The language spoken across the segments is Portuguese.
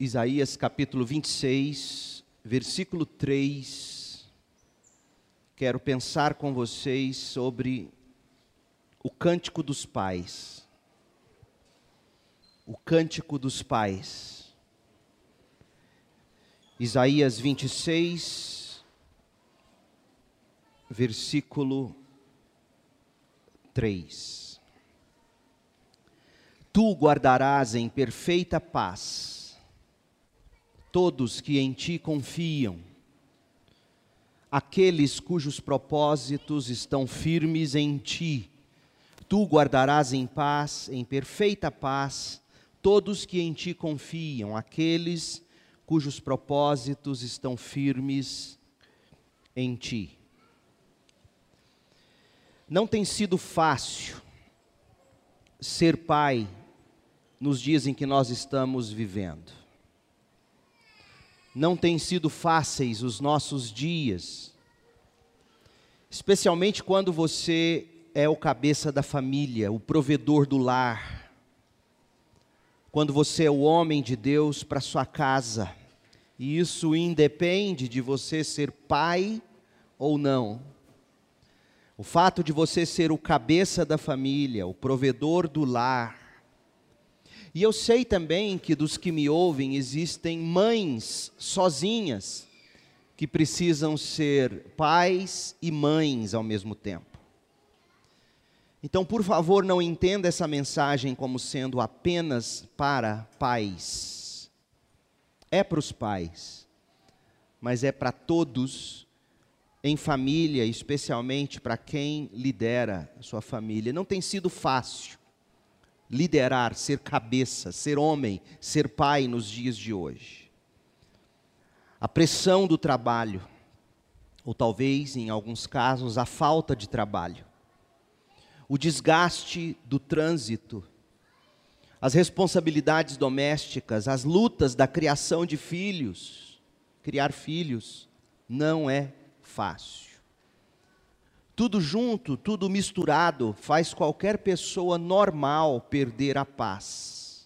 Isaías capítulo 26, versículo 3. Quero pensar com vocês sobre o Cântico dos Pais. O Cântico dos Pais. Isaías 26, versículo 3. Tu guardarás em perfeita paz todos que em ti confiam, aqueles cujos propósitos estão firmes em ti. Tu guardarás em paz, em perfeita paz, todos que em ti confiam, aqueles cujos propósitos estão firmes em ti. Não tem sido fácil ser pai nos dias em que nós estamos vivendo. Não tem sido fáceis os nossos dias, especialmente quando você é o cabeça da família, o provedor do lar, quando você é o homem de Deus para sua casa, e isso independe de você ser pai ou não. O fato de você ser o cabeça da família, o provedor do lar. E eu sei também que dos que me ouvem existem mães sozinhas que precisam ser pais e mães ao mesmo tempo. Então, por favor, não entenda essa mensagem como sendo apenas para pais. É para os pais, mas é para todos em família, especialmente para quem lidera a sua família. Não tem sido fácil liderar, ser cabeça, ser homem, ser pai nos dias de hoje. A pressão do trabalho, ou talvez, em alguns casos, a falta de trabalho. O desgaste do trânsito, as responsabilidades domésticas, as lutas da criação de filhos. Criar filhos não é fácil. Tudo junto, tudo misturado, faz qualquer pessoa normal perder a paz.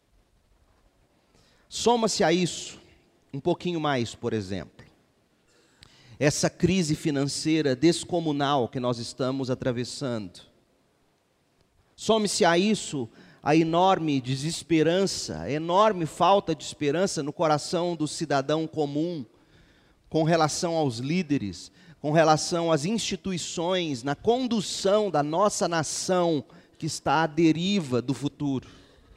Soma-se a isso, um pouquinho mais, por exemplo, essa crise financeira descomunal que nós estamos atravessando. Some-se a isso a enorme desesperança, a enorme falta de esperança no coração do cidadão comum, com relação aos líderes, com relação às instituições, na condução da nossa nação que está à deriva do futuro.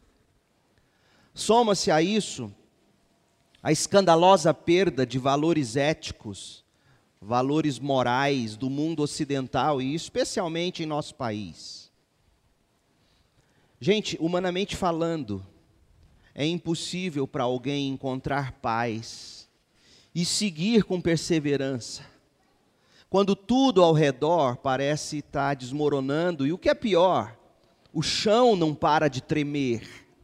Soma-se a isso a escandalosa perda de valores éticos, valores morais do mundo ocidental e especialmente em nosso país. Gente, humanamente falando, é impossível para alguém encontrar paz e seguir com perseverança quando tudo ao redor parece estar desmoronando, e o que é pior, o chão não para de tremer.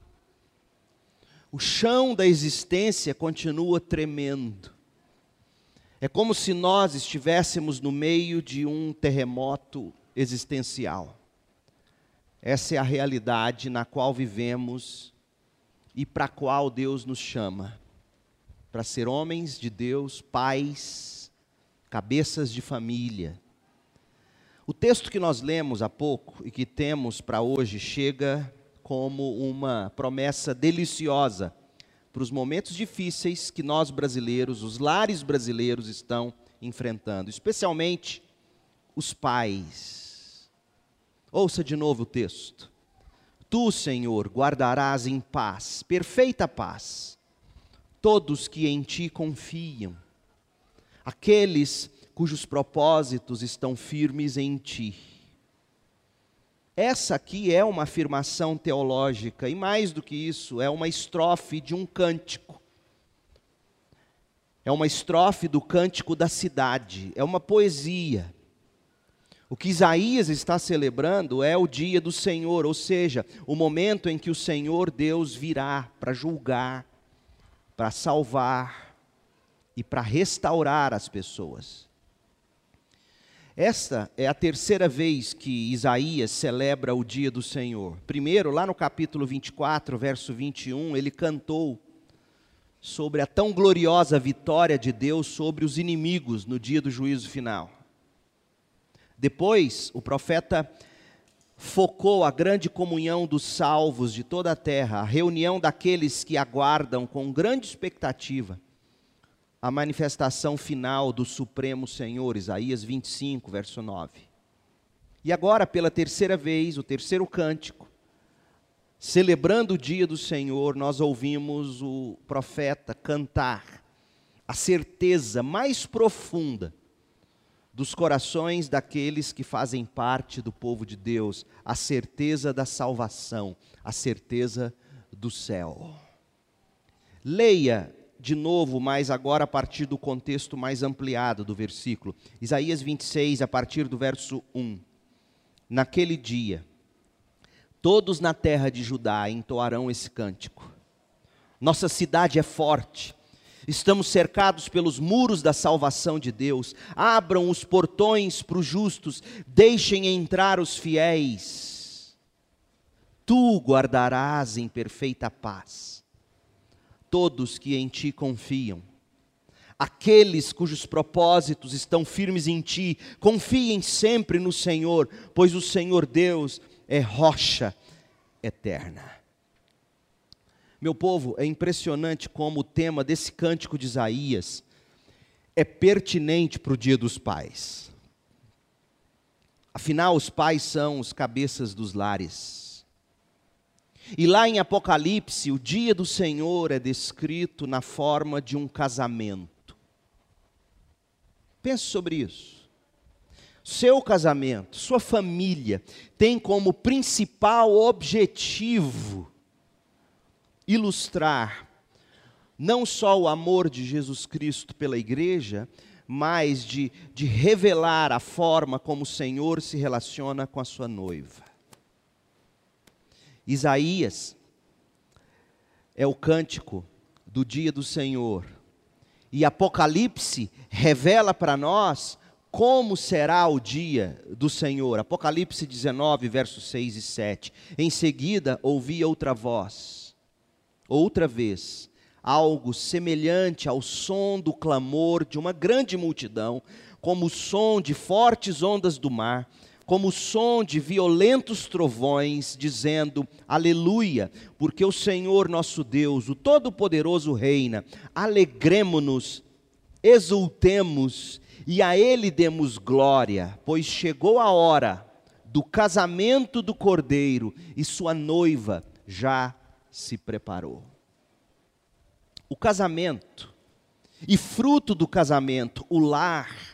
O chão da existência continua tremendo. É como se nós estivéssemos no meio de um terremoto existencial. Essa é a realidade na qual vivemos e para a qual Deus nos chama. Para ser homens de Deus, pais, cabeças de família. O texto que nós lemos há pouco e que temos para hoje chega como uma promessa deliciosa para os momentos difíceis que nós brasileiros, os lares brasileiros estão enfrentando, especialmente os pais. Ouça de novo o texto. Tu, Senhor, guardarás em paz, perfeita paz, todos que em ti confiam, aqueles cujos propósitos estão firmes em ti. Essa aqui é uma afirmação teológica, e mais do que isso, é uma estrofe de um cântico. É uma estrofe do cântico da cidade, é uma poesia. O que Isaías está celebrando é o dia do Senhor, ou seja, o momento em que o Senhor Deus virá para julgar, para salvar e para restaurar as pessoas. Esta é a terceira vez que Isaías celebra o dia do Senhor. Primeiro, lá no capítulo 24, verso 21, ele cantou sobre a tão gloriosa vitória de Deus sobre os inimigos no dia do juízo final. Depois, o profeta focou a grande comunhão dos salvos de toda a terra, a reunião daqueles que aguardam com grande expectativa a manifestação final do Supremo Senhor, Isaías 25, verso 9. E agora, pela terceira vez, o terceiro cântico, celebrando o dia do Senhor, nós ouvimos o profeta cantar a certeza mais profunda dos corações daqueles que fazem parte do povo de Deus, a certeza da salvação, a certeza do céu. Leia de novo, mas agora a partir do contexto mais ampliado do versículo. Isaías 26, a partir do verso 1. Naquele dia, todos na terra de Judá entoarão esse cântico. Nossa cidade é forte, estamos cercados pelos muros da salvação de Deus. Abram os portões para os justos, deixem entrar os fiéis. Tu guardarás em perfeita paz todos que em ti confiam. Aqueles cujos propósitos estão firmes em ti, confiem sempre no Senhor, pois o Senhor Deus é rocha eterna. Meu povo, é impressionante como o tema desse cântico de Isaías é pertinente para o Dia dos Pais. Afinal, os pais são os cabeças dos lares. E lá em Apocalipse, o dia do Senhor é descrito na forma de um casamento. Pense sobre isso. Seu casamento, sua família, tem como principal objetivo ilustrar não só o amor de Jesus Cristo pela igreja, mas de revelar a forma como o Senhor se relaciona com a sua noiva. Isaías é o cântico do dia do Senhor, e Apocalipse revela para nós como será o dia do Senhor. Apocalipse 19, versos 6 e 7. Em seguida, ouvi outra voz, outra vez, algo semelhante ao som do clamor de uma grande multidão, como o som de fortes ondas do mar, como o som de violentos trovões, dizendo: aleluia, porque o Senhor nosso Deus, o Todo-Poderoso reina. Alegremo-nos, exultemos, e a Ele demos glória, pois chegou a hora do casamento do Cordeiro, e sua noiva já se preparou. O casamento, e fruto do casamento, o lar,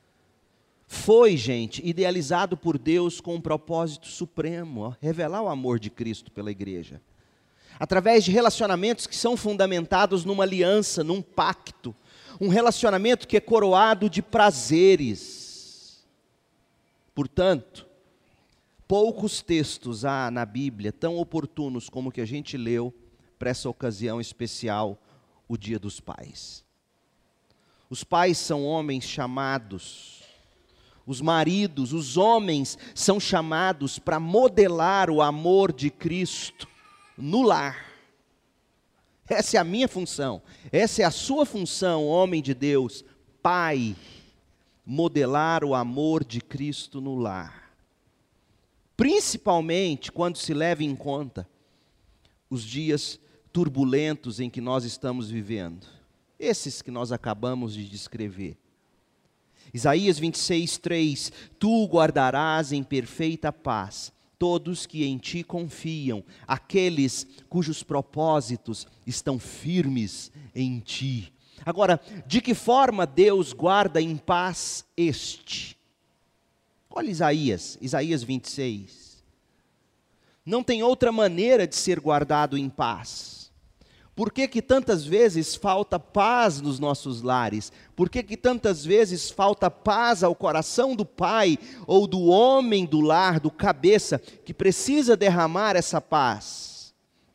foi, gente, idealizado por Deus com um propósito supremo, revelar o amor de Cristo pela igreja. Através de relacionamentos que são fundamentados numa aliança, num pacto. Um relacionamento que é coroado de prazeres. Portanto, poucos textos há na Bíblia tão oportunos como o que a gente leu para essa ocasião especial, o Dia dos Pais. Os pais são homens chamados, os maridos, os homens são chamados para modelar o amor de Cristo no lar. Essa é a minha função, essa é a sua função, homem de Deus, pai, modelar o amor de Cristo no lar. Principalmente quando se leva em conta os dias turbulentos em que nós estamos vivendo, esses que nós acabamos de descrever. Isaías 26, 3, tu guardarás em perfeita paz todos que em ti confiam, aqueles cujos propósitos estão firmes em ti. Agora, de que forma Deus guarda em paz este? Olha Isaías 26. Não tem outra maneira de ser guardado em paz. Por que que tantas vezes falta paz nos nossos lares? Por que que tantas vezes falta paz ao coração do pai ou do homem do lar, do cabeça, que precisa derramar essa paz?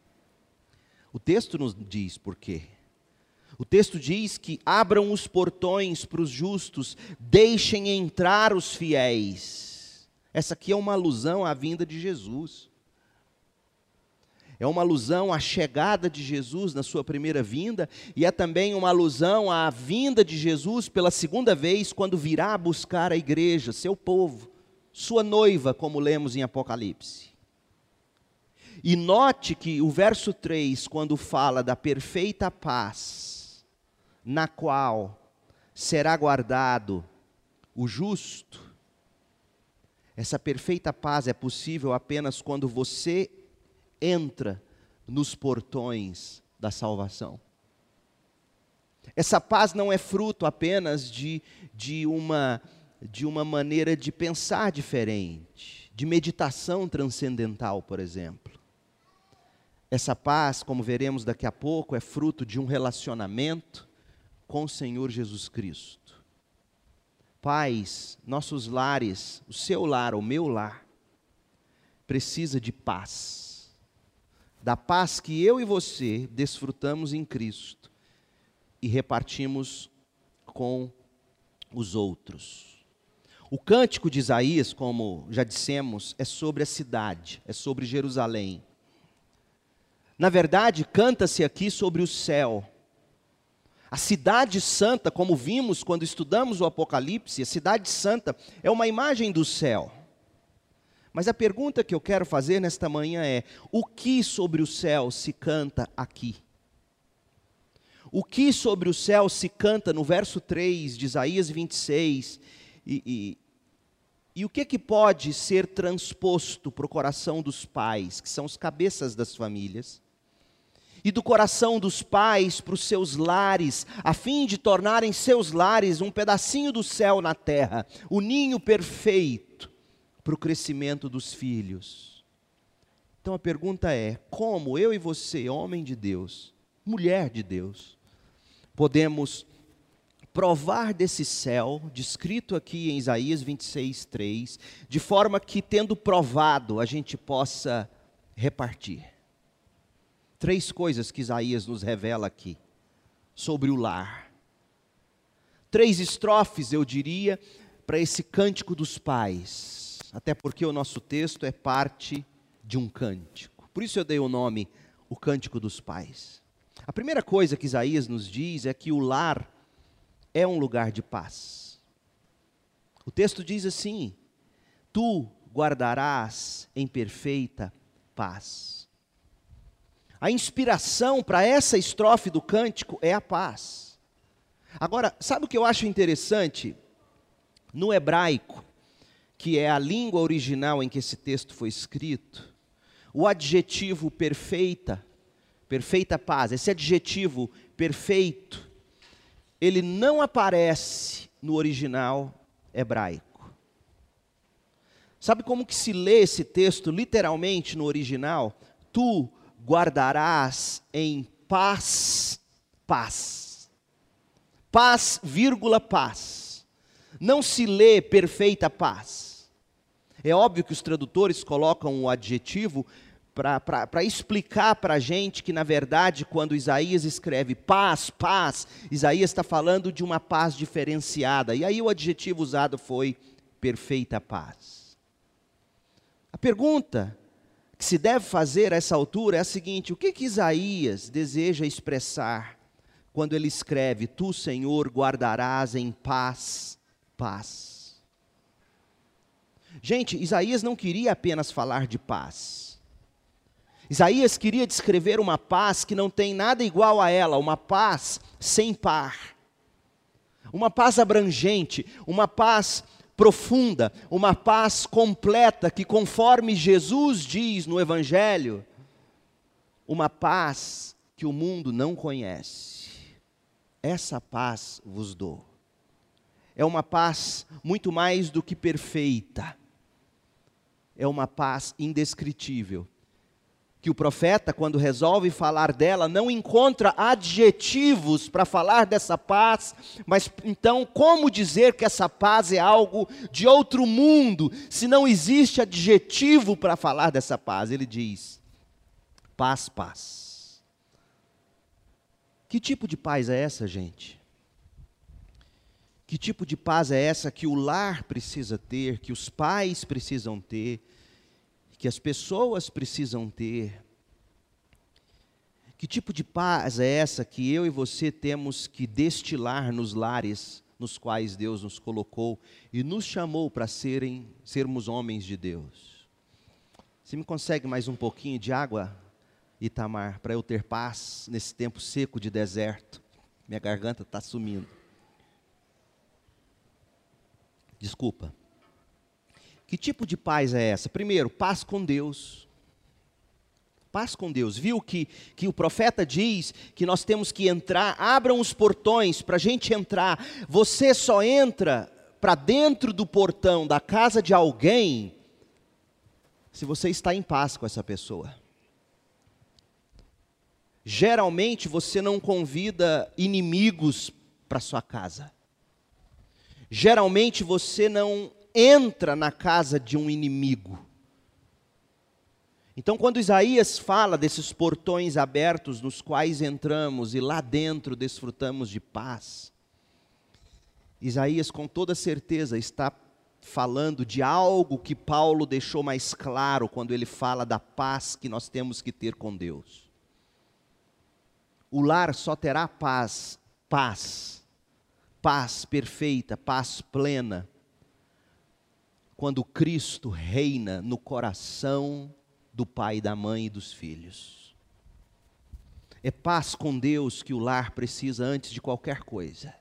O texto nos diz por quê. O texto diz que abram os portões para os justos, deixem entrar os fiéis. Essa aqui é uma alusão à vinda de Jesus. É uma alusão à chegada de Jesus na sua primeira vinda, e é também uma alusão à vinda de Jesus pela segunda vez, quando virá buscar a igreja, seu povo, sua noiva, como lemos em Apocalipse. E note que o verso 3, quando fala da perfeita paz, na qual será guardado o justo, essa perfeita paz é possível apenas quando você entra nos portões da salvação. Essa paz não é fruto apenas de uma maneira de pensar diferente, de meditação transcendental, por exemplo. Essa paz, como veremos daqui a pouco, é fruto de um relacionamento com o Senhor Jesus Cristo. Pais, nossos lares, o seu lar, o meu lar, precisa de paz. Da paz que eu e você desfrutamos em Cristo e repartimos com os outros. O cântico de Isaías, como já dissemos, é sobre a cidade, é sobre Jerusalém. Na verdade, canta-se aqui sobre o céu. A cidade santa, como vimos quando estudamos o Apocalipse, a cidade santa é uma imagem do céu. Mas a pergunta que eu quero fazer nesta manhã é: o que sobre o céu se canta aqui? O que sobre o céu se canta no verso 3 de Isaías 26? E o que pode ser transposto para o coração dos pais, que são os cabeças das famílias? E do coração dos pais para os seus lares, a fim de tornarem seus lares um pedacinho do céu na terra, o ninho perfeito para o crescimento dos filhos. Então a pergunta é: como eu e você, homem de Deus, mulher de Deus, podemos provar desse céu, descrito aqui em Isaías 26:3, de forma que, tendo provado, a gente possa repartir? 3 coisas que Isaías nos revela aqui, sobre o lar. 3 estrofes, eu diria, para esse cântico dos pais, até porque o nosso texto é parte de um cântico. Por isso eu dei o nome, o cântico dos pais. A primeira coisa que Isaías nos diz é que o lar é um lugar de paz. O texto diz assim: tu guardarás em perfeita paz. A inspiração para essa estrofe do cântico é a paz. Agora, sabe o que eu acho interessante? No hebraico, que é a língua original em que esse texto foi escrito, o adjetivo perfeita, perfeita paz, esse adjetivo perfeito, ele não aparece no original hebraico. Sabe como que se lê esse texto literalmente no original? Tu guardarás em paz, paz. Paz, vírgula, paz. Não se lê perfeita paz. É óbvio que os tradutores colocam o adjetivo para explicar para a gente que, na verdade, quando Isaías escreve paz, paz, Isaías está falando de uma paz diferenciada. E aí o adjetivo usado foi perfeita paz. A pergunta que se deve fazer a essa altura é a seguinte: o que Isaías deseja expressar quando ele escreve: tu, Senhor, guardarás em paz, paz? Gente, Isaías não queria apenas falar de paz. Isaías queria descrever uma paz que não tem nada igual a ela, uma paz sem par. Uma paz abrangente, uma paz profunda, uma paz completa, que, conforme Jesus diz no Evangelho, uma paz que o mundo não conhece. Essa paz vos dou. É uma paz muito mais do que perfeita. É uma paz indescritível, que o profeta, quando resolve falar dela, não encontra adjetivos para falar dessa paz, mas então como dizer que essa paz é algo de outro mundo, se não existe adjetivo para falar dessa paz? Ele diz: paz, paz. Que tipo de paz é essa, gente? Que tipo de paz é essa que o lar precisa ter, que os pais precisam ter, que as pessoas precisam ter? Que tipo de paz é essa que eu e você temos que destilar nos lares nos quais Deus nos colocou e nos chamou para sermos homens de Deus? Você me consegue mais um pouquinho de água, Itamar, para eu ter paz nesse tempo seco de deserto? Minha garganta está sumindo. Desculpa. Que tipo de paz é essa? Primeiro, paz com Deus. Paz com Deus. Viu que o profeta diz que nós temos que entrar, abram os portões para a gente entrar. Você só entra para dentro do portão da casa de alguém se você está em paz com essa pessoa. Geralmente você não convida inimigos para sua casa. Geralmente você não entra na casa de um inimigo. Então, quando Isaías fala desses portões abertos nos quais entramos e lá dentro desfrutamos de paz, Isaías com toda certeza está falando de algo que Paulo deixou mais claro quando ele fala da paz que nós temos que ter com Deus. O lar só terá paz perfeita, paz plena, quando Cristo reina no coração do pai, da mãe e dos filhos. É paz com Deus que o lar precisa antes de qualquer coisa.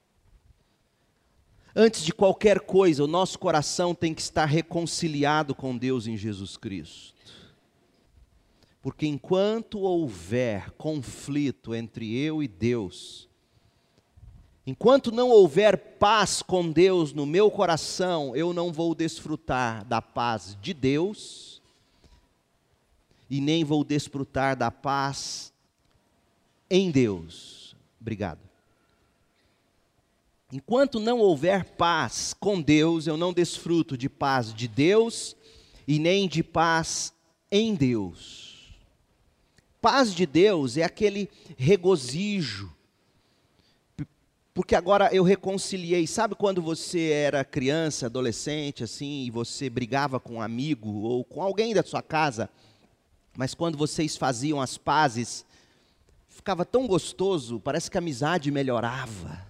Antes de qualquer coisa, o nosso coração tem que estar reconciliado com Deus em Jesus Cristo. Porque enquanto houver conflito entre eu e Deus, enquanto não houver paz com Deus no meu coração, eu não vou desfrutar da paz de Deus, e nem vou desfrutar da paz em Deus. Obrigado. Enquanto não houver paz com Deus, eu não desfruto de paz de Deus e nem de paz em Deus. Paz de Deus é aquele regozijo, porque agora eu reconciliei. Sabe quando você era criança, adolescente, assim, e você brigava com um amigo ou com alguém da sua casa, mas quando vocês faziam as pazes, ficava tão gostoso, parece que a amizade melhorava.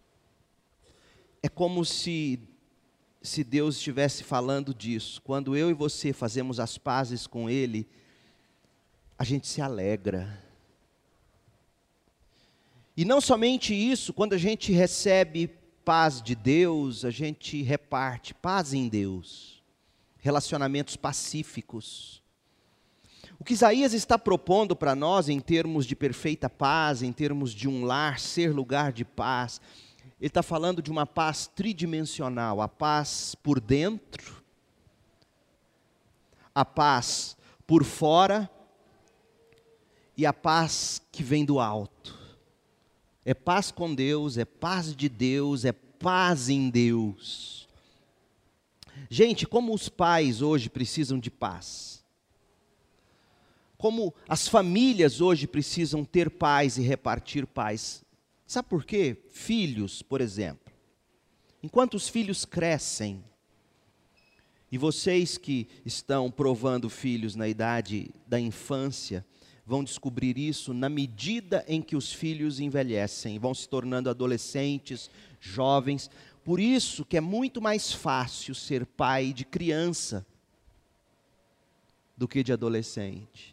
É como se Deus estivesse falando disso. Quando eu e você fazemos as pazes com Ele, a gente se alegra. E não somente isso, quando a gente recebe paz de Deus, a gente reparte paz em Deus, relacionamentos pacíficos. O que Isaías está propondo para nós em termos de perfeita paz, em termos de um lar ser lugar de paz, ele está falando de uma paz tridimensional, a paz por dentro, a paz por fora e a paz que vem do alto. É paz com Deus, é paz de Deus, é paz em Deus. Gente, como os pais hoje precisam de paz. Como as famílias hoje precisam ter paz e repartir paz. Sabe por quê? Filhos, por exemplo. Enquanto os filhos crescem, e vocês que estão provando filhos na idade da infância, vão descobrir isso na medida em que os filhos envelhecem, vão se tornando adolescentes, jovens. Por isso que é muito mais fácil ser pai de criança do que de adolescente.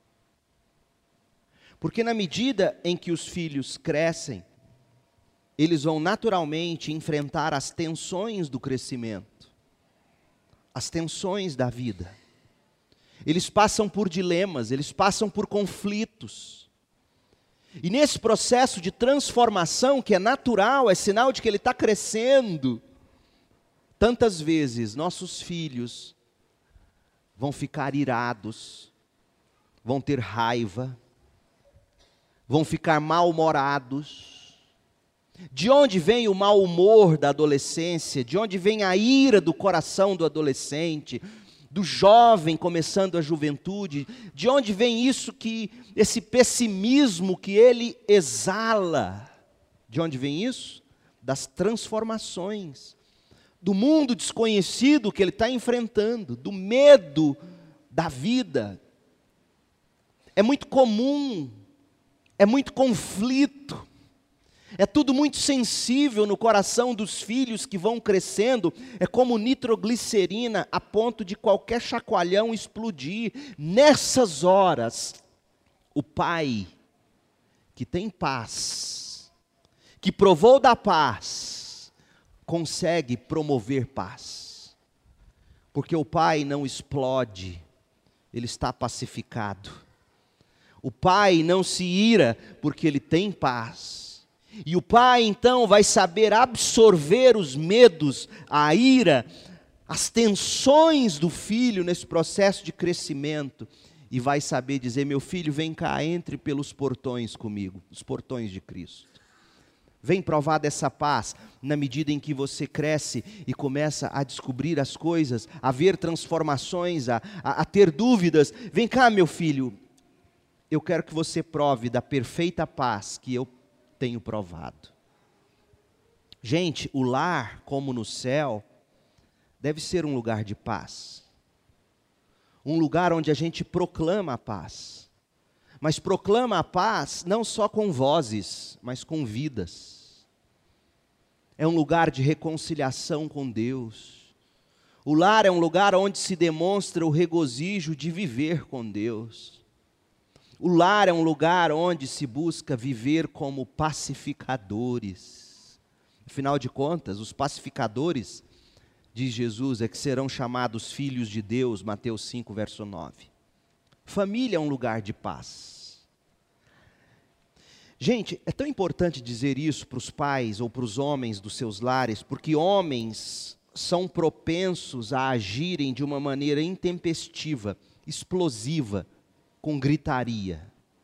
Porque na medida em que os filhos crescem, eles vão naturalmente enfrentar as tensões do crescimento, as tensões da vida. Eles passam por dilemas, eles passam por conflitos. E nesse processo de transformação, que é natural, é sinal de que ele está crescendo, tantas vezes nossos filhos vão ficar irados, vão ter raiva, vão ficar mal-humorados. De onde vem o mau humor da adolescência? De onde vem a ira do coração do adolescente, do jovem começando a juventude? De onde vem esse pessimismo que ele exala? De onde vem isso? Das transformações, do mundo desconhecido que ele está enfrentando, do medo da vida. É muito comum é muito conflito, é tudo muito sensível no coração dos filhos que vão crescendo, é como nitroglicerina a ponto de qualquer chacoalhão explodir. Nessas horas, o pai que tem paz, que provou da paz, consegue promover paz. Porque o pai não explode, ele está pacificado. O pai não se ira porque ele tem paz. E o pai então vai saber absorver os medos, a ira, as tensões do filho nesse processo de crescimento. E vai saber dizer: meu filho, vem cá, entre pelos portões comigo, os portões de Cristo. Vem provar dessa paz, na medida em que você cresce e começa a descobrir as coisas, a ver transformações, a ter dúvidas. Vem cá, meu filho, eu quero que você prove da perfeita paz que eu tenho provado. Gente, o lar, como no céu, deve ser um lugar de paz. Um lugar onde a gente proclama a paz. Mas proclama a paz não só com vozes, mas com vidas. É um lugar de reconciliação com Deus. O lar é um lugar onde se demonstra o regozijo de viver com Deus. O lar é um lugar onde se busca viver como pacificadores. Afinal de contas, os pacificadores, diz Jesus, é que serão chamados filhos de Deus, Mateus 5, verso 9. Família é um lugar de paz. Gente, é tão importante dizer isso para os pais ou para os homens dos seus lares, porque homens são propensos a agirem de uma maneira intempestiva, explosiva, com gritaria.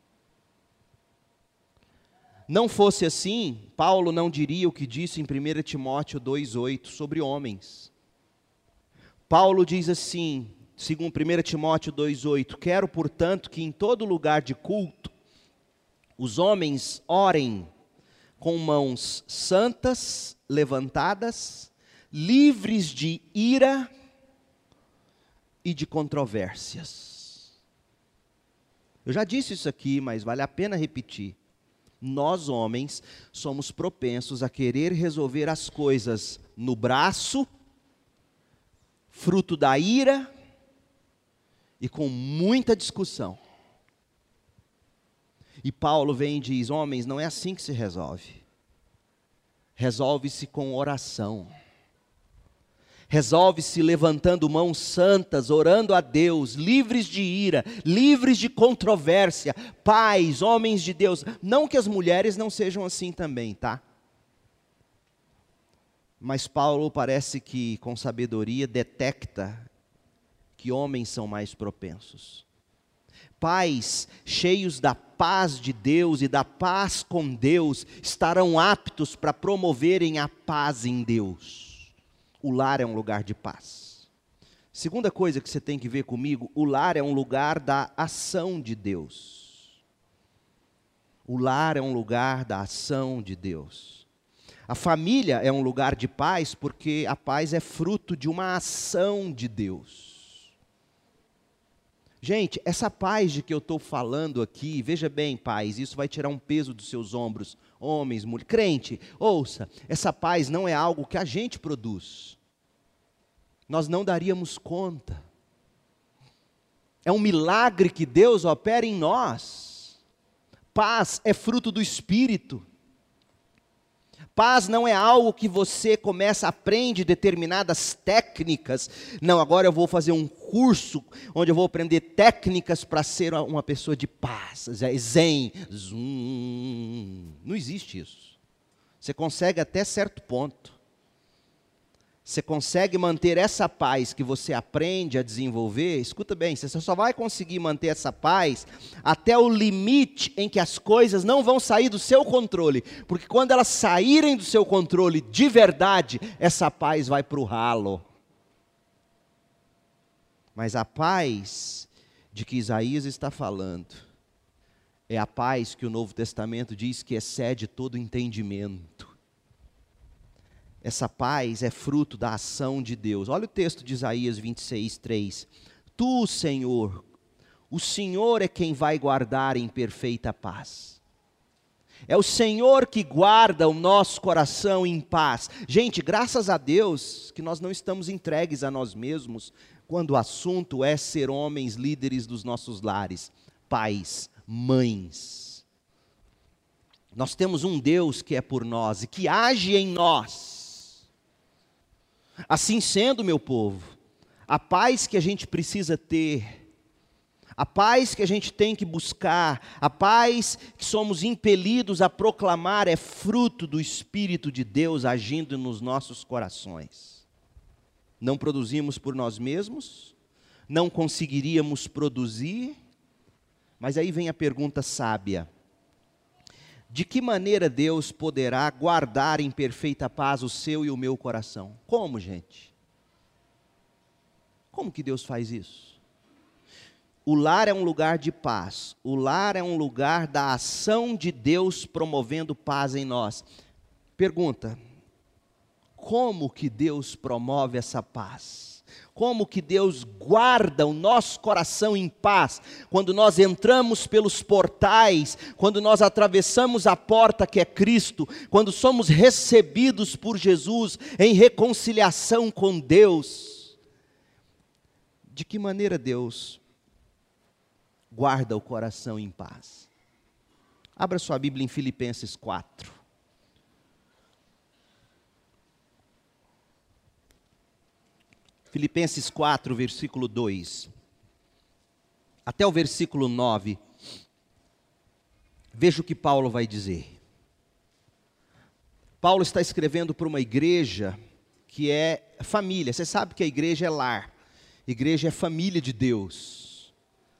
Não fosse assim, Paulo não diria o que disse em 1 Timóteo 2,8 sobre homens. Paulo diz assim, segundo 1 Timóteo 2,8: quero, portanto, que em todo lugar de culto, os homens orem com mãos santas, levantadas, livres de ira e de controvérsias. Eu já disse isso aqui, mas vale a pena repetir. Nós, homens, somos propensos a querer resolver as coisas no braço, fruto da ira e com muita discussão. E Paulo vem e diz: homens, não é assim que se resolve. Resolve-se com oração. Resolve-se levantando mãos santas, orando a Deus, livres de ira, livres de controvérsia. Pais, homens de Deus. Não que as mulheres não sejam assim também, tá? Mas Paulo parece que com sabedoria detecta que homens são mais propensos. Pais cheios da paz de Deus e da paz com Deus estarão aptos para promoverem a paz em Deus. O lar é um lugar de paz. Segunda coisa que você tem que ver comigo: o lar é um lugar da ação de Deus. O lar é um lugar da ação de Deus. A família é um lugar de paz porque a paz é fruto de uma ação de Deus. Gente, essa paz de que eu estou falando aqui, veja bem, pais, isso vai tirar um peso dos seus ombros, homens, mulheres. Crente, ouça, essa paz não é algo que a gente produz. Nós não daríamos conta. É um milagre que Deus opera em nós. Paz é fruto do Espírito. Paz não é algo que você começa, aprende determinadas técnicas. Não, agora eu vou fazer um curso onde eu vou aprender técnicas para ser uma pessoa de paz. Zen, não existe isso. Você consegue até certo ponto. Você consegue manter essa paz que você aprende a desenvolver. Escuta bem, você só vai conseguir manter essa paz até o limite em que as coisas não vão sair do seu controle. Porque quando elas saírem do seu controle de verdade, essa paz vai para o ralo. Mas a paz de que Isaías está falando é a paz que o Novo Testamento diz que excede todo entendimento. Essa paz é fruto da ação de Deus. Olha o texto de Isaías 26, 3. Tu, Senhor, o Senhor é quem vai guardar em perfeita paz É o Senhor que guarda o nosso coração em paz. Gente, graças a Deus que nós não estamos entregues a nós mesmos quando o assunto é ser homens líderes dos nossos lares, pais, mães. Nós temos um Deus que é por nós e que age em nós. Assim sendo, meu povo, a paz que a gente precisa ter, a paz que a gente tem que buscar, a paz que somos impelidos a proclamar é fruto do Espírito de Deus agindo nos nossos corações. Não produzimos por nós mesmos, não conseguiríamos produzir, mas aí vem a pergunta sábia. De que maneira Deus poderá guardar em perfeita paz o seu e o meu coração? Como, gente? Como que Deus faz isso? O lar é um lugar de paz. O lar é um lugar da ação de Deus promovendo paz em nós. Pergunta: como que Deus promove essa paz? Como que Deus guarda o nosso coração em paz quando nós entramos pelos portais, quando nós atravessamos a porta que é Cristo, quando somos recebidos por Jesus em reconciliação com Deus? De que maneira Deus guarda o coração em paz? Abra sua Bíblia em Filipenses 4. Filipenses 4, versículo 2. Até o versículo 9. Veja o que Paulo vai dizer. Paulo está escrevendo para uma igreja que é família. Você sabe que a igreja é lar. A igreja é família de Deus.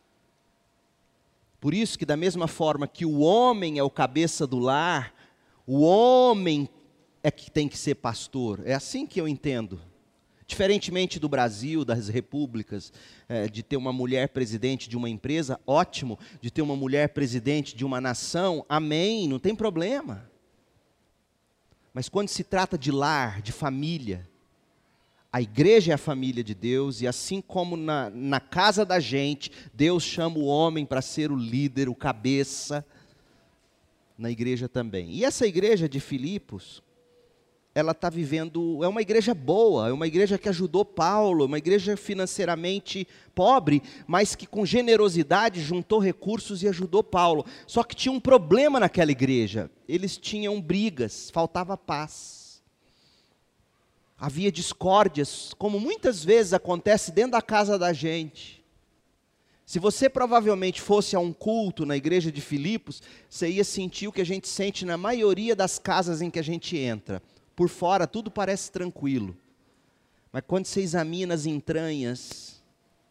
Por isso que da mesma forma que o homem é o cabeça do lar, o homem é que tem que ser pastor. É assim que eu entendo. Diferentemente do Brasil, das repúblicas, de ter uma mulher presidente de uma empresa, ótimo. De ter uma mulher presidente de uma nação, amém, não tem problema. Mas quando se trata de lar, de família, a igreja é a família de Deus, e assim como na casa da gente, Deus chama o homem para ser o líder, o cabeça, na igreja também. E essa igreja de Filipos, ela está vivendo, é uma igreja boa, é uma igreja que ajudou Paulo, uma igreja financeiramente pobre, mas que com generosidade juntou recursos e ajudou Paulo. Só que tinha um problema naquela igreja, eles tinham brigas, faltava paz. Havia discórdias, como muitas vezes acontece dentro da casa da gente. Se você provavelmente fosse a um culto na igreja de Filipos, você ia sentir o que a gente sente na maioria das casas em que a gente entra. Por fora tudo parece tranquilo, mas quando você examina as entranhas,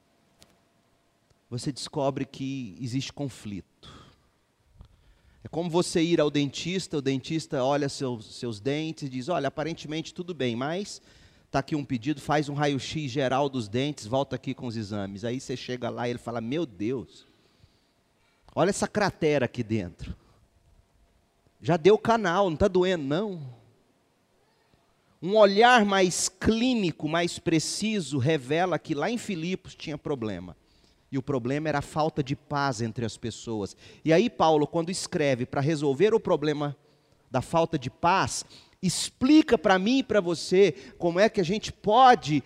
você descobre que existe conflito. É como você ir ao dentista, o dentista olha seus dentes e diz: olha, aparentemente tudo bem, mas está aqui um pedido, faz um raio-x geral dos dentes, volta aqui com os exames. Aí você chega lá e ele fala: meu Deus, olha essa cratera aqui dentro, já deu canal, não está doendo não. Um olhar mais clínico, mais preciso, revela que lá em Filipos tinha problema. E o problema era a falta de paz entre as pessoas. E aí Paulo, quando escreve para resolver o problema da falta de paz, explica para mim e para você como é que a gente pode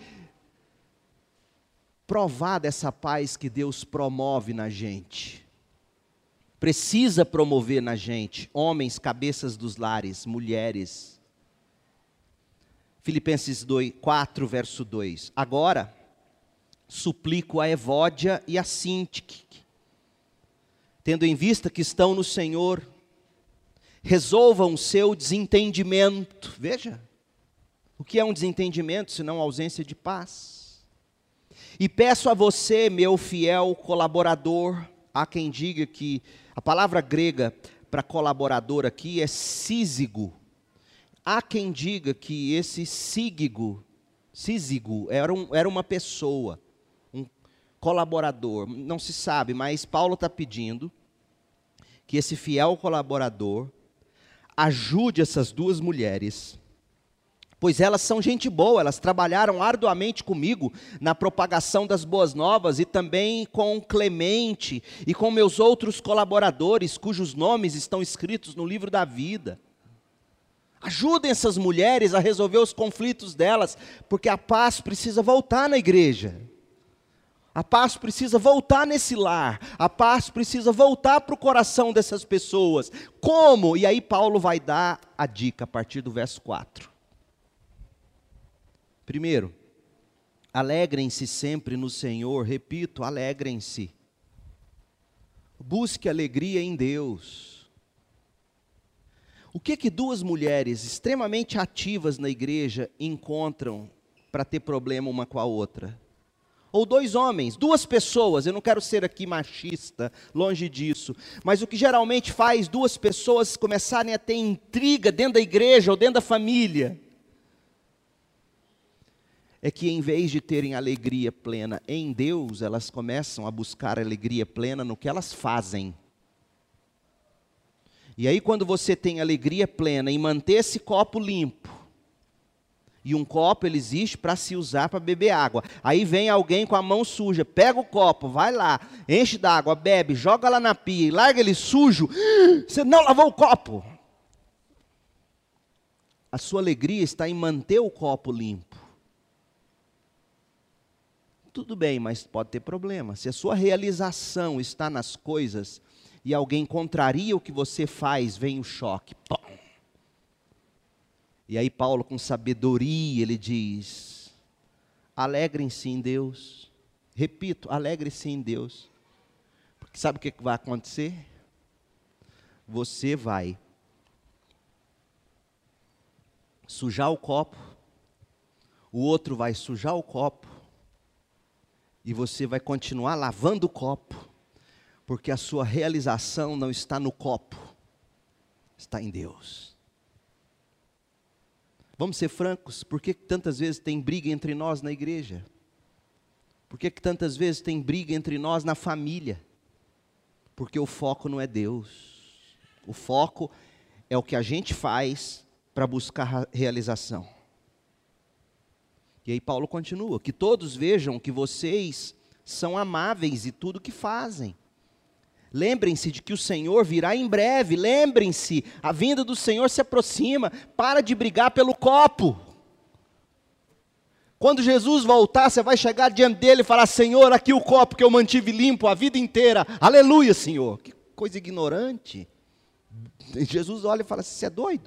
provar dessa paz que Deus promove na gente. Precisa promover na gente, homens, cabeças dos lares, mulheres. Filipenses 4, verso 2. Agora, suplico a Evódia e a Sintique, tendo em vista que estão no Senhor, resolvam o seu desentendimento. Veja, o que é um desentendimento, senão ausência de paz? E peço a você, meu fiel colaborador, há quem diga que a palavra grega para colaborador aqui é sísigo. Há quem diga que esse sísigo era uma pessoa, um colaborador, não se sabe, mas Paulo está pedindo que esse fiel colaborador ajude essas duas mulheres, pois elas são gente boa, elas trabalharam arduamente comigo na propagação das boas novas e também com Clemente e com meus outros colaboradores, cujos nomes estão escritos no livro da vida. Ajudem essas mulheres a resolver os conflitos delas, porque a paz precisa voltar na igreja. A paz precisa voltar nesse lar. A paz precisa voltar para o coração dessas pessoas. Como? E aí Paulo vai dar a dica a partir do verso 4. Primeiro, alegrem-se sempre no Senhor. Repito, alegrem-se. Busque alegria em Deus. O que duas mulheres extremamente ativas na igreja encontram para ter problema uma com a outra? Ou dois homens, duas pessoas, eu não quero ser aqui machista, longe disso, mas o que geralmente faz duas pessoas começarem a ter intriga dentro da igreja ou dentro da família, é que em vez de terem alegria plena em Deus, elas começam a buscar alegria plena no que elas fazem. E aí quando você tem alegria plena em manter esse copo limpo, e um copo ele existe para se usar para beber água, aí vem alguém com a mão suja, pega o copo, vai lá, enche d'água, bebe, joga lá na pia e larga ele sujo, você não lavou o copo. A sua alegria está em manter o copo limpo. Tudo bem, mas pode ter problema. Se a sua realização está nas coisas e alguém contraria o que você faz, vem o choque. Pum. E aí Paulo, com sabedoria, ele diz: alegrem-se em Deus. Repito, alegre-se em Deus. Porque sabe o que vai acontecer? Você vai sujar o copo, o outro vai sujar o copo, e você vai continuar lavando o copo, porque a sua realização não está no copo, está em Deus. Vamos ser francos, por que tantas vezes tem briga entre nós na igreja? Por que tantas vezes tem briga entre nós na família? Porque o foco não é Deus. O foco é o que a gente faz para buscar realização. E aí Paulo continua: que todos vejam que vocês são amáveis em tudo que fazem. Lembrem-se de que o Senhor virá em breve. Lembrem-se, a vinda do Senhor se aproxima. Para de brigar pelo copo. Quando Jesus voltar, você vai chegar diante dele e falar: Senhor, aqui o copo que eu mantive limpo a vida inteira. Aleluia, Senhor. Que coisa ignorante. Jesus olha e fala: você é doido?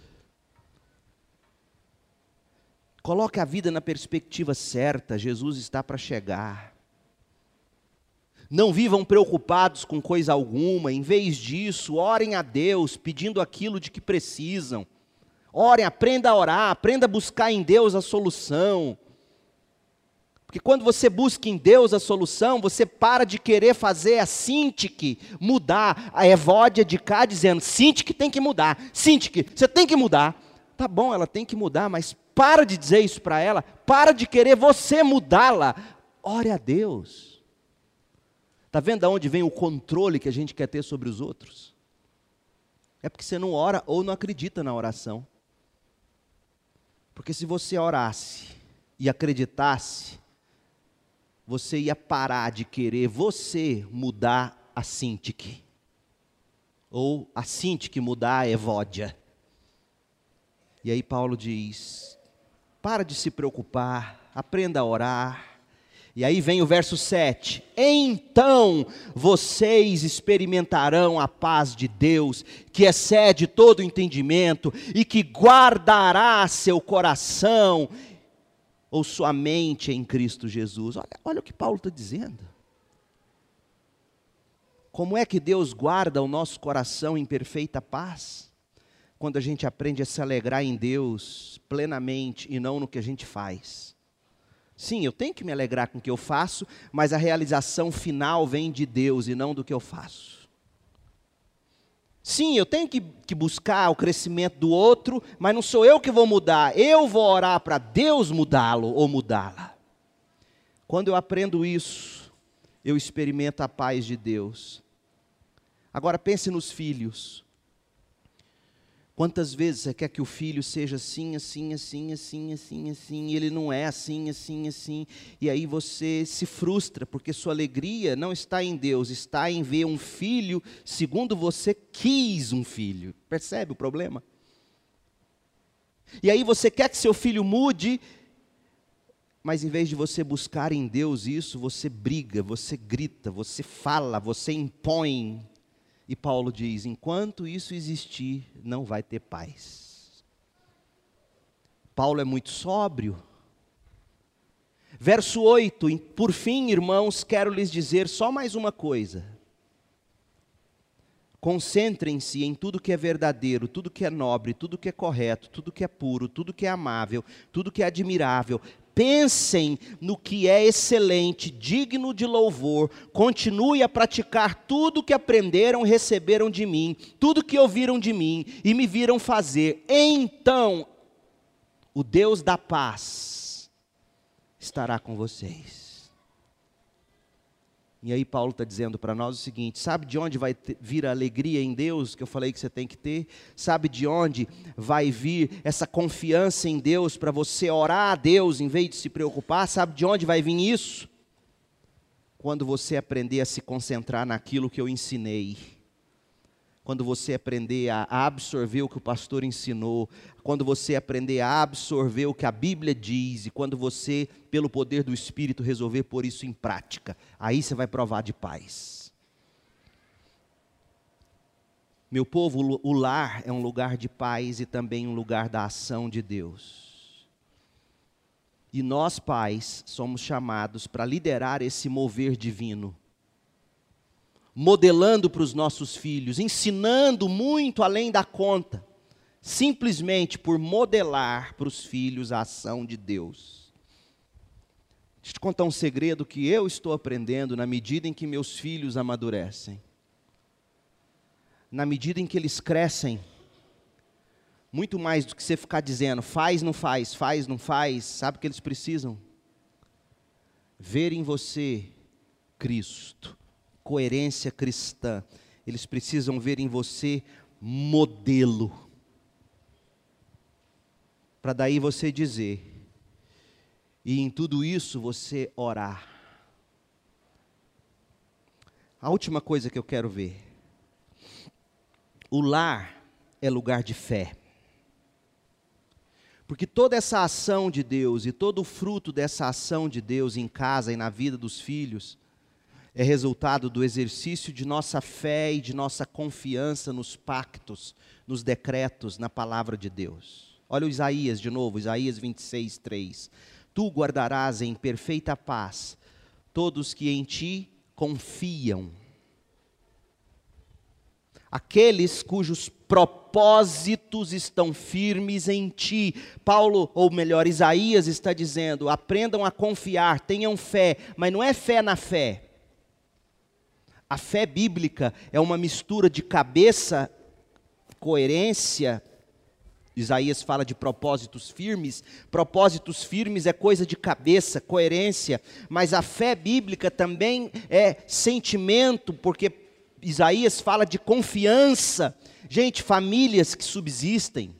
Coloque a vida na perspectiva certa. Jesus está para chegar. Não vivam preocupados com coisa alguma. Em vez disso, orem a Deus, pedindo aquilo de que precisam. Orem, aprenda a orar, aprenda a buscar em Deus a solução. Porque quando você busca em Deus a solução, você para de querer fazer a Sintique mudar. A Evódia de cá dizendo: Sintique tem que mudar. Sintique, você tem que mudar. Tá bom, ela tem que mudar, mas para de dizer isso para ela. Para de querer você mudá-la. Ore a Deus. Está vendo de onde vem o controle que a gente quer ter sobre os outros? É porque você não ora ou não acredita na oração. Porque se você orasse e acreditasse, você ia parar de querer você mudar a Sintique. Ou a Sintique mudar a Evódia. E aí Paulo diz: para de se preocupar, aprenda a orar. E aí vem o verso 7. Então vocês experimentarão a paz de Deus, que excede todo entendimento, e que guardará seu coração, ou sua mente em Cristo Jesus. Olha o que Paulo está dizendo. Como é que Deus guarda o nosso coração em perfeita paz? Quando a gente aprende a se alegrar em Deus plenamente e não no que a gente faz. Sim, eu tenho que me alegrar com o que eu faço, mas a realização final vem de Deus e não do que eu faço. Sim, eu tenho que buscar o crescimento do outro, mas não sou eu que vou mudar. Eu vou orar para Deus mudá-lo ou mudá-la. Quando eu aprendo isso, eu experimento a paz de Deus. Agora pense nos filhos. Quantas vezes você quer que o filho seja assim, assim, assim, assim, assim, assim, e ele não é assim, assim, assim, e aí você se frustra, porque sua alegria não está em Deus, está em ver um filho segundo você quis um filho. Percebe o problema? E aí você quer que seu filho mude, mas em vez de você buscar em Deus isso, você briga, você grita, você fala, você impõe. E Paulo diz: enquanto isso existir, não vai ter paz. Paulo é muito sóbrio. Verso 8: por fim, irmãos, quero lhes dizer só mais uma coisa. Concentrem-se em tudo que é verdadeiro, tudo que é nobre, tudo que é correto, tudo que é puro, tudo que é amável, tudo que é admirável. Pensem no que é excelente, digno de louvor. Continue a praticar tudo que aprenderam e receberam de mim, tudo que ouviram de mim e me viram fazer. Então, o Deus da paz estará com vocês. E aí Paulo está dizendo para nós o seguinte: sabe de onde vai vir a alegria em Deus, que eu falei que você tem que ter? Sabe de onde vai vir essa confiança em Deus, para você orar a Deus em vez de se preocupar? Sabe de onde vai vir isso? Quando você aprender a se concentrar naquilo que eu ensinei. Quando você aprender a absorver o que o pastor ensinou, quando você aprender a absorver o que a Bíblia diz, e quando você, pelo poder do Espírito, resolver pôr isso em prática, aí você vai provar de paz. Meu povo, o lar é um lugar de paz e também um lugar da ação de Deus. E nós, pais, somos chamados para liderar esse mover divino, modelando para os nossos filhos, ensinando muito além da conta, simplesmente por modelar para os filhos a ação de Deus. Deixa eu te contar um segredo que eu estou aprendendo na medida em que meus filhos amadurecem. Na medida em que eles crescem, muito mais do que você ficar dizendo, faz, não faz, faz, não faz, sabe o que eles precisam? Ver em você Cristo. Coerência cristã. Eles precisam ver em você modelo, para daí você dizer, e em tudo isso você orar. A última coisa que eu quero ver: o lar é lugar de fé, porque toda essa ação de Deus e todo o fruto dessa ação de Deus em casa e na vida dos filhos é resultado do exercício de nossa fé e de nossa confiança nos pactos, nos decretos, na palavra de Deus. Olha o Isaías de novo, Isaías 26, 3. Tu guardarás em perfeita paz todos que em ti confiam. Aqueles cujos propósitos estão firmes em ti. Paulo, ou melhor, Isaías está dizendo, aprendam a confiar, tenham fé, mas não é fé na fé. A fé bíblica é uma mistura de cabeça, coerência. Isaías fala de propósitos firmes. Propósitos firmes é coisa de cabeça, coerência. Mas a fé bíblica também é sentimento, porque Isaías fala de confiança. Gente, famílias que subsistem,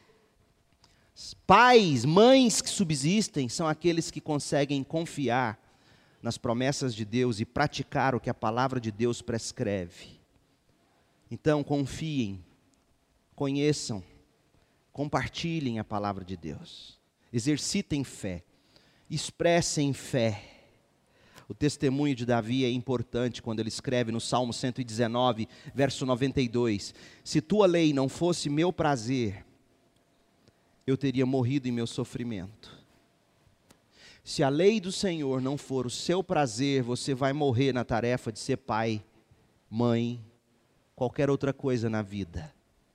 pais, mães que subsistem, são aqueles que conseguem confiar nas promessas de Deus e praticar o que a palavra de Deus prescreve. Então, confiem, conheçam, compartilhem a palavra de Deus, exercitem fé, expressem fé. O testemunho de Davi é importante quando ele escreve no Salmo 119, verso 92, se tua lei não fosse meu prazer, eu teria morrido em meu sofrimento. Se a lei do Senhor não for o seu prazer, você vai morrer na tarefa de ser pai, mãe, qualquer outra coisa na vida.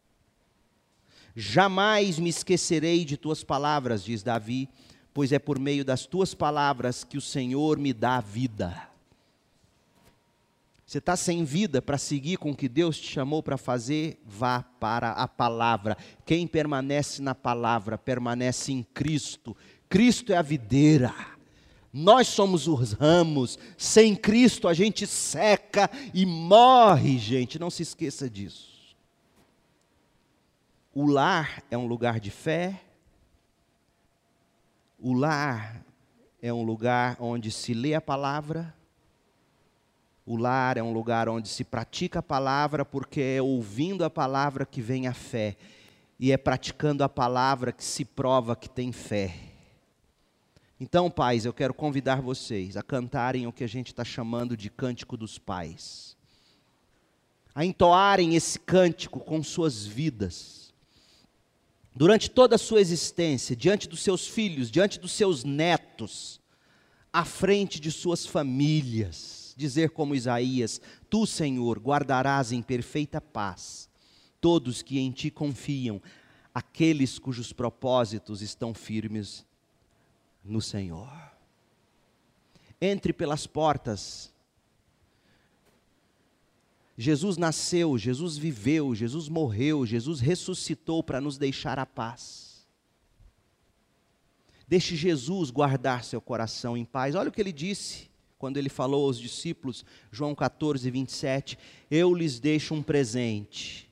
Jamais me esquecerei de tuas palavras, diz Davi, pois é por meio das tuas palavras que o Senhor me dá vida. Você está sem vida para seguir com o que Deus te chamou para fazer? Vá para a palavra. Quem permanece na palavra, permanece em Cristo. Cristo é a videira, nós somos os ramos. Sem Cristo a gente seca e morre, gente, não se esqueça disso. O lar é um lugar de fé. O lar é um lugar onde se lê a palavra. O lar é um lugar onde se pratica a palavra, porque é ouvindo a palavra que vem a fé. E é praticando a palavra que se prova que tem fé. Então, pais, eu quero convidar vocês a cantarem o que a gente está chamando de Cântico dos Pais. A entoarem esse cântico com suas vidas. Durante toda a sua existência, diante dos seus filhos, diante dos seus netos, à frente de suas famílias. Dizer como Isaías: Tu, Senhor, guardarás em perfeita paz todos que em Ti confiam, aqueles cujos propósitos estão firmes no Senhor. Entre pelas portas. Jesus nasceu, Jesus viveu, Jesus morreu, Jesus ressuscitou para nos deixar a paz. Deixe Jesus guardar seu coração em paz. Olha o que ele disse quando ele falou aos discípulos, João 14, 27, eu lhes deixo um presente.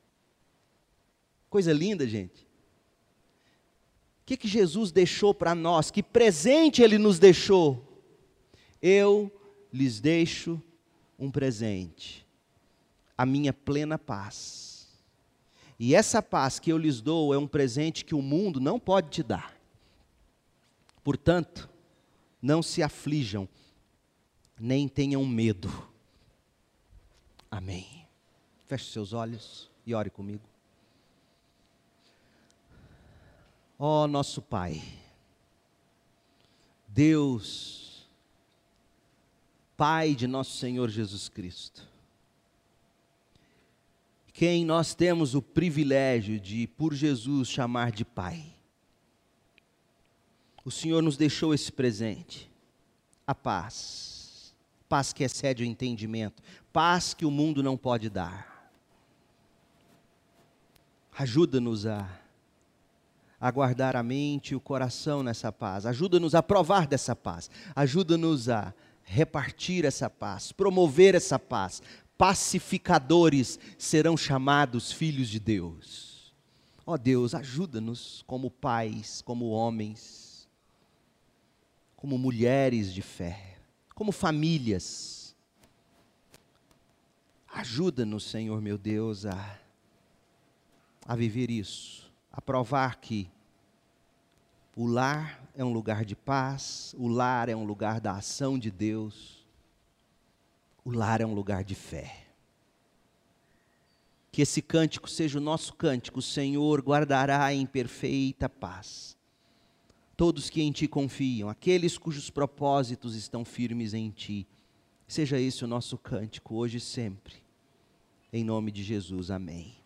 Coisa linda, gente. O que Jesus deixou para nós? Que presente Ele nos deixou? Eu lhes deixo um presente, a minha plena paz. E essa paz que eu lhes dou é um presente que o mundo não pode te dar. Portanto, não se aflijam, nem tenham medo. Amém. Feche seus olhos e ore comigo. Ó nosso Pai, Deus, Pai de nosso Senhor Jesus Cristo, quem nós temos o privilégio de, por Jesus, chamar de Pai. O Senhor nos deixou esse presente, a paz, paz que excede o entendimento, paz que o mundo não pode dar. Ajuda-nos a guardar a mente e o coração nessa paz. Ajuda-nos a provar dessa paz. Ajuda-nos a repartir essa paz, promover essa paz. Pacificadores serão chamados filhos de Deus. Ó Deus, ajuda-nos como pais, como homens, como mulheres de fé, como famílias. Ajuda-nos, Senhor meu Deus, a viver isso. A provar que o lar é um lugar de paz, o lar é um lugar da ação de Deus, o lar é um lugar de fé. Que esse cântico seja o nosso cântico: o Senhor guardará em perfeita paz todos que em Ti confiam, aqueles cujos propósitos estão firmes em Ti. Seja esse o nosso cântico, hoje e sempre. Em nome de Jesus, amém.